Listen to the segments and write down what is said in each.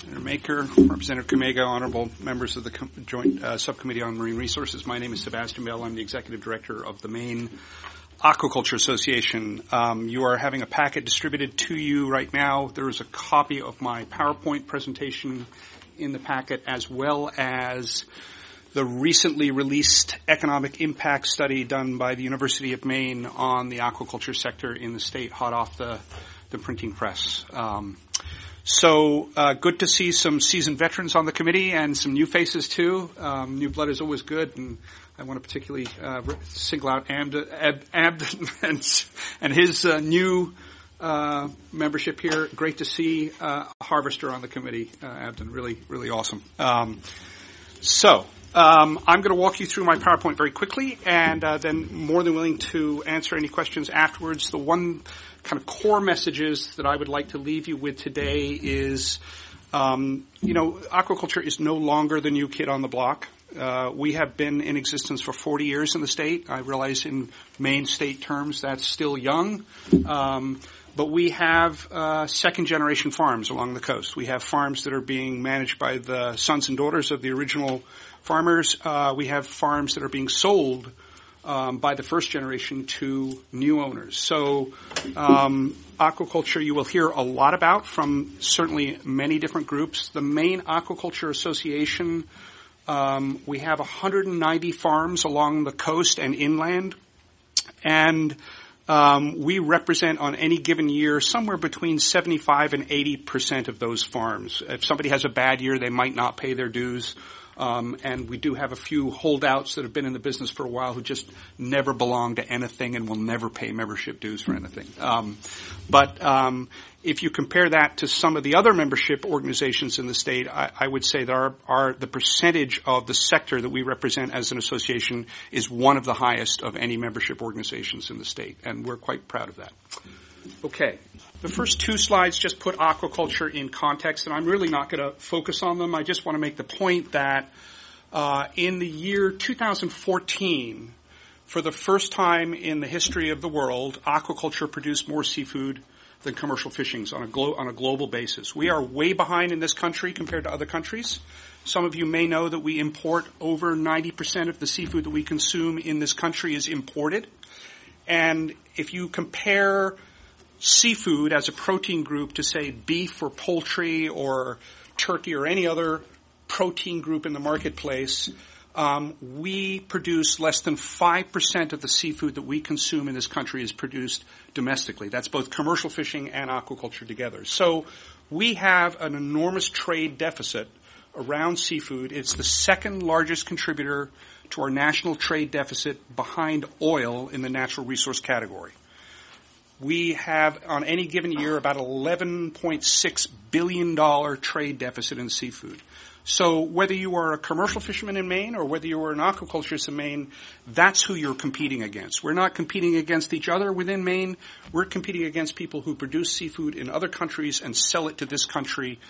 Senator Maker, Representative Comega, honorable members of the Joint Subcommittee on Marine Resources. My name is Sebastian Bell. I'm the Executive Director of the Maine Aquaculture Association. You are having a packet distributed to you right now. There is a copy of my PowerPoint presentation in the packet, as well as the recently released economic impact study done by the University of Maine on the aquaculture sector in the state, hot off the printing press. So good to see some seasoned veterans on the committee and some new faces too. New blood is always good, and I want to particularly single out Abden and his new membership here. Great to see a harvester on the committee, Abden. Really awesome. I'm going to walk you through my PowerPoint very quickly, and then more than willing to answer any questions afterwards. The one kind of core messages that I would like to leave you with today is, aquaculture is no longer the new kid on the block. We have been in existence for 40 years in the state. I realize in Maine state terms that's still young. But we have second-generation farms along the coast. We have farms that are being managed by the sons and daughters of the original farmers. We have farms that are being sold by the first generation to new owners. So aquaculture you will hear a lot about from certainly many different groups. The Maine Aquaculture Association, we have 190 farms along the coast and inland, and we represent on any given year somewhere between 75 and 80% of those farms. If somebody has a bad year, they might not pay their dues. And we do have a few holdouts that have been in the business for a while who just never belong to anything and will never pay membership dues for anything. But if you compare that to some of the other membership organizations in the state, I would say that the percentage of the sector that we represent as an association is one of the highest of any membership organizations in the state, and we're quite proud of that. Okay. The first two slides just put aquaculture in context, and I'm really not going to focus on them. I just want to make the point that in the year 2014, for the first time in the history of the world, aquaculture produced more seafood than commercial fishing on a global basis. We are way behind in this country compared to other countries. Some of you may know that we import over 90% of the seafood that we consume in this country is imported. And if you compare seafood as a protein group to, say, beef or poultry or turkey or any other protein group in the marketplace, we produce less than 5% of the seafood that we consume in this country is produced domestically. That's both commercial fishing and aquaculture together. So we have an enormous trade deficit around seafood. It's the second largest contributor to our national trade deficit behind oil in the natural resource category. We have, on any given year, about $11.6 billion trade deficit in seafood. So whether you are a commercial fisherman in Maine or whether you are an aquaculturist in Maine, that's who you're competing against. We're not competing against each other within Maine. We're competing against people who produce seafood in other countries and sell it to this country.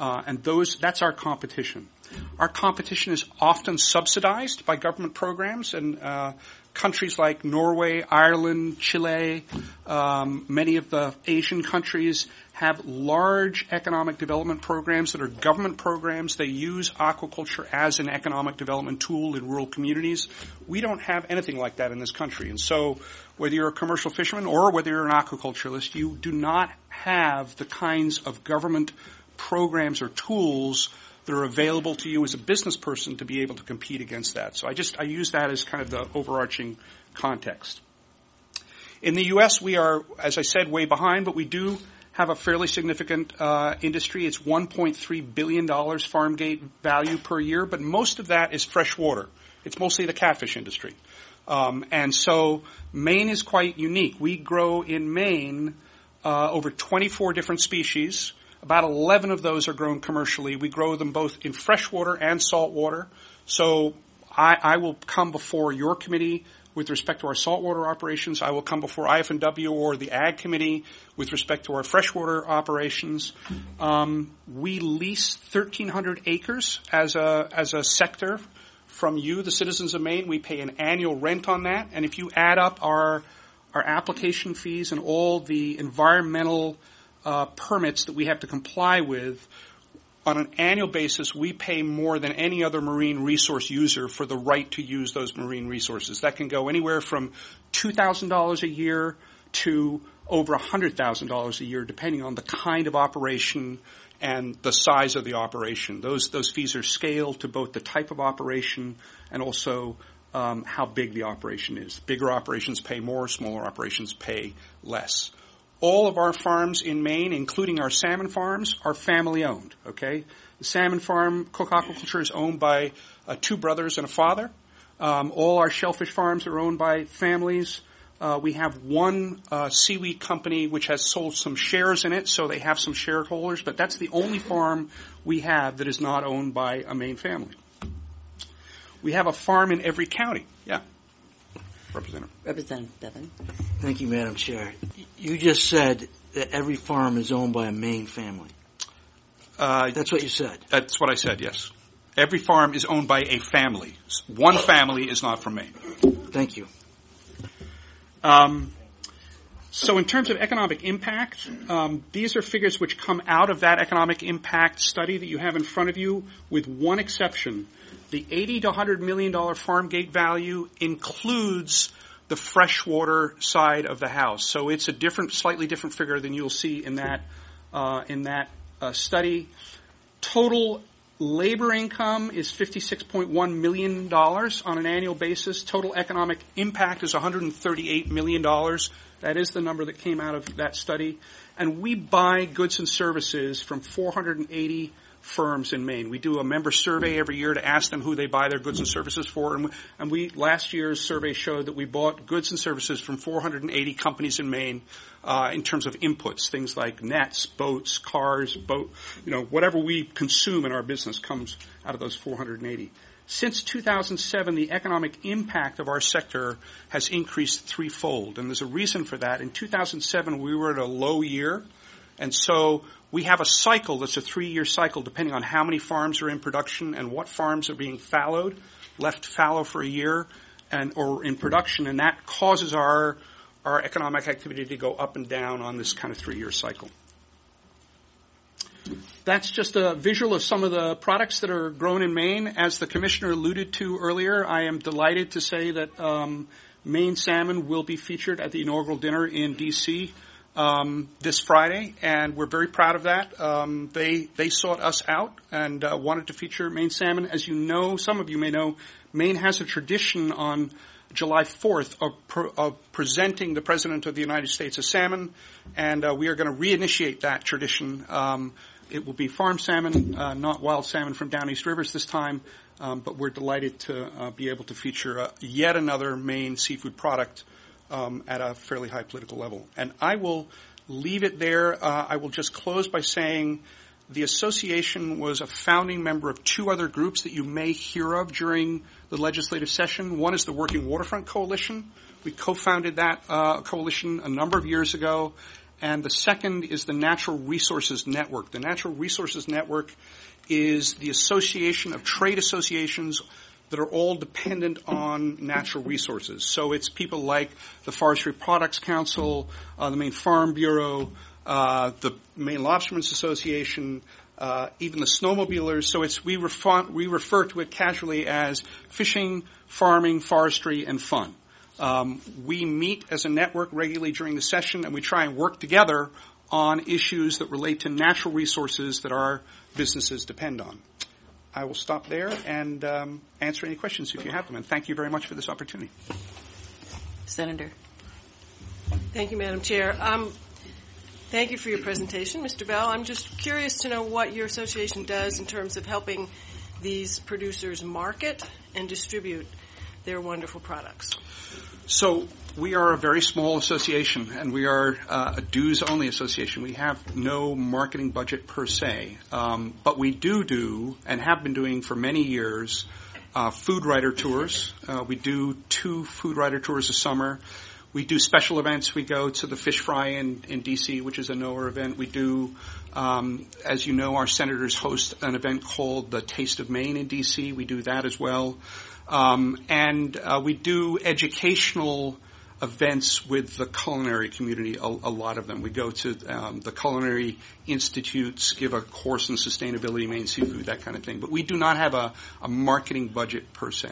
That's our competition. Our competition is often subsidized by government programs, and countries like Norway, Ireland, Chile, many of the Asian countries have large economic development programs that are government programs. They use aquaculture as an economic development tool in rural communities. We don't have anything like that in this country. And so whether you're a commercial fisherman or whether you're an aquaculturist, you do not have the kinds of government programs or tools that are available to you as a business person to be able to compete against that. So I use that as kind of the overarching context. In the U.S., we are, as I said, way behind, but we do have a fairly significant industry. It's $1.3 billion farm gate value per year, but most of that is freshwater. It's mostly the catfish industry. And so Maine is quite unique. We grow in Maine over 24 different species. About 11 of those are grown commercially. We grow them both in freshwater and saltwater. So I will come before your committee with respect to our saltwater operations. I will come before IF&W or the Ag Committee with respect to our freshwater operations. We lease 1,300 acres as a sector from you, the citizens of Maine. We pay an annual rent on that. And if you add up our application fees and all the environmental permits that we have to comply with, on an annual basis, we pay more than any other marine resource user for the right to use those marine resources. That can go anywhere from $2,000 a year to over $100,000 a year, depending on the kind of operation and the size of the operation. Those fees are scaled to both the type of operation and also how big the operation is. Bigger operations pay more, smaller operations pay less. All of our farms in Maine, including our salmon farms, are family-owned, okay? The salmon farm, Cook Aquaculture, is owned by 2 brothers and a father. All our shellfish farms are owned by families. We have one seaweed company which has sold some shares in it, so they have some shareholders, but that's the only farm we have that is not owned by a Maine family. We have a farm in every county. Yeah. Representative Bevin. Thank you, Madam Chair. You just said that every farm is owned by a Maine family. That's what you said. That's what I said, yes. Every farm is owned by a family. One family is not from Maine. Thank you. So in terms of economic impact, these are figures which come out of that economic impact study that you have in front of you, with one exception. The $80 to $100 million farm gate value includes the freshwater side of the house. So it's a slightly different figure than you'll see in that study. Total labor income is $56.1 million on an annual basis. Total economic impact is $138 million. That is the number that came out of that study. And we buy goods and services from 480 firms in Maine. We do a member survey every year to ask them who they buy their goods and services for. And last year's survey showed that we bought goods and services from 480 companies in Maine in terms of inputs, things like nets, boats, cars, whatever we consume in our business comes out of those 480. Since 2007, the economic impact of our sector has increased threefold, and there's a reason for that. In 2007, we were at a low year, and so we have a cycle that's a 3-year cycle depending on how many farms are in production and what farms are being fallowed, left fallow for a year, or in production, and that causes our economic activity to go up and down on this kind of 3-year cycle. That's just a visual of some of the products that are grown in Maine. As the Commissioner alluded to earlier, I am delighted to say that Maine salmon will be featured at the inaugural dinner in D.C. This Friday, and we're very proud of that. They sought us out and wanted to feature Maine salmon. As you know, some of you may know, Maine has a tradition on July 4th of presenting the President of the United States a salmon, and we are going to reinitiate that tradition. It will be farm salmon, not wild salmon from down East Rivers this time, but we're delighted to be able to feature yet another Maine seafood product at a fairly high political level. And I will leave it there. I will just close by saying the association was a founding member of 2 other groups that you may hear of during the legislative session. One is the Working Waterfront Coalition. We co-founded that coalition a number of years ago. And the second is the Natural Resources Network. The Natural Resources Network is the association of trade associations that are all dependent on natural resources. So it's people like the Forestry Products Council, the Maine Farm Bureau, the Maine Lobstermen's Association, even the snowmobilers. So we refer to it casually as fishing, farming, forestry, and fun. We meet as a network regularly during the session, and we try and work together on issues that relate to natural resources that our businesses depend on. I will stop there and answer any questions if you have them, and thank you very much for this opportunity. Senator. Thank you, Madam Chair. Thank you for your presentation, Mr. Bell. I'm just curious to know what your association does in terms of helping these producers market and distribute their wonderful products. So we are a very small association, and we are a dues-only association. We have no marketing budget per se, but we do and have been doing for many years food writer tours. We do 2 food writer tours a summer. We do special events. We go to the Fish Fry in D.C., which is a NOAA event. We do, as you know, our senators host an event called the Taste of Maine in D.C. We do that as well. And we do educational events with the culinary community, a lot of them. We go to the culinary institutes, give a course in sustainability, Maine seafood, that kind of thing. But we do not have a marketing budget per se.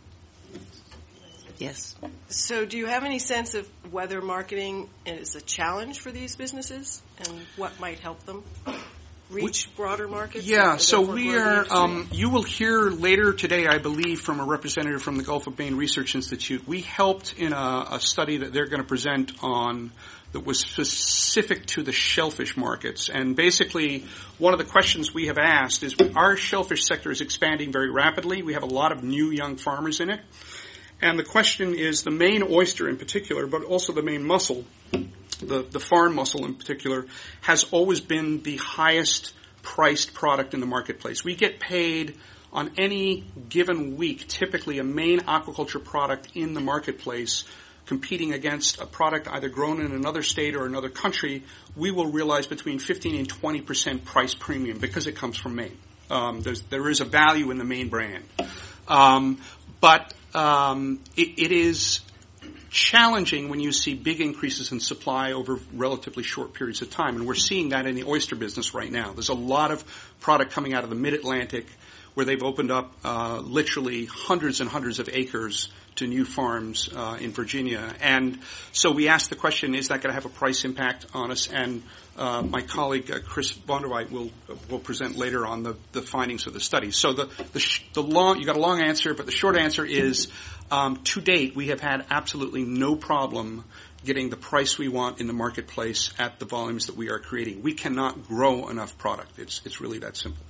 Yes. So do you have any sense of whether marketing is a challenge for these businesses and what might help them reach broader markets? Yeah, so we are, you will hear later today, I believe, from a representative from the Gulf of Maine Research Institute. We helped in a study that they're going to present on that was specific to the shellfish markets. And basically, one of the questions we have asked is, our shellfish sector is expanding very rapidly. We have a lot of new young farmers in it. And the question is, the Maine oyster in particular, but also the Maine mussel, the farm mussel in particular, has always been the highest priced product in the marketplace. We get paid on any given week, typically a Maine aquaculture product in the marketplace, competing against a product either grown in another state or another country, we will realize between 15 and 20% price premium because it comes from Maine. There is a value in the Maine brand. But it is challenging when you see big increases in supply over relatively short periods of time. And we're seeing that in the oyster business right now. There's a lot of product coming out of the mid-Atlantic where they've opened up literally hundreds and hundreds of acres to new farms in Virginia. And so we asked the question, is that going to have a price impact on us? And my colleague Chris Vonderweit will present later on the findings of the study. So you got a long answer, but the short answer is to date we have had absolutely no problem getting the price we want in the marketplace at the volumes that we are creating. We cannot grow enough product. It's really that simple.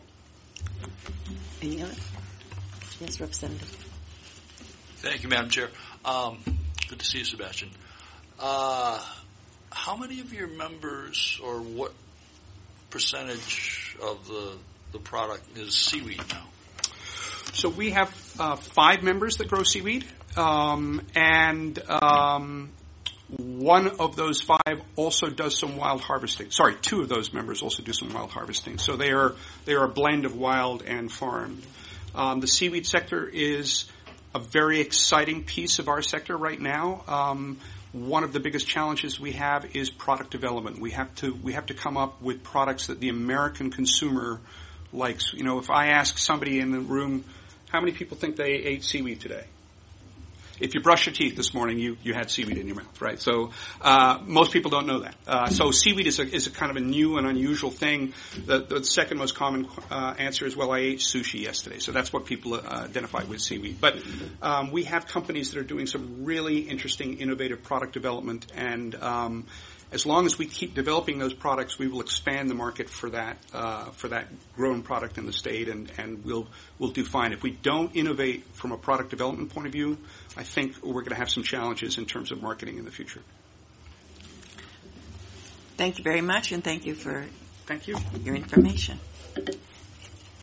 Any other? Yes, Representative. Thank you, Madam Chair. Good to see you, Sebastian. How many of your members, or what percentage of the product is seaweed now? So we have 5 members that grow seaweed, and one of those 5 also does some wild harvesting. Sorry, 2 of those members also do some wild harvesting. So they are a blend of wild and farmed. The seaweed sector is a very exciting piece of our sector right now. One of the biggest challenges we have is product development. We have to come up with products that the American consumer likes. You know, if I ask somebody in the room, how many people think they ate seaweed today? If you brush your teeth this morning, you had seaweed in your mouth, right? So most people don't know that. So seaweed is a kind of a new and unusual thing. The second most common answer is, well, I ate sushi yesterday. So that's what people identify with seaweed. But we have companies that are doing some really interesting, innovative product development, and as long as we keep developing those products, we will expand the market for that grown product in the state, and we'll do fine. If we don't innovate from a product development point of view, I think we're going to have some challenges in terms of marketing in the future. Thank you very much, and thank you for your information.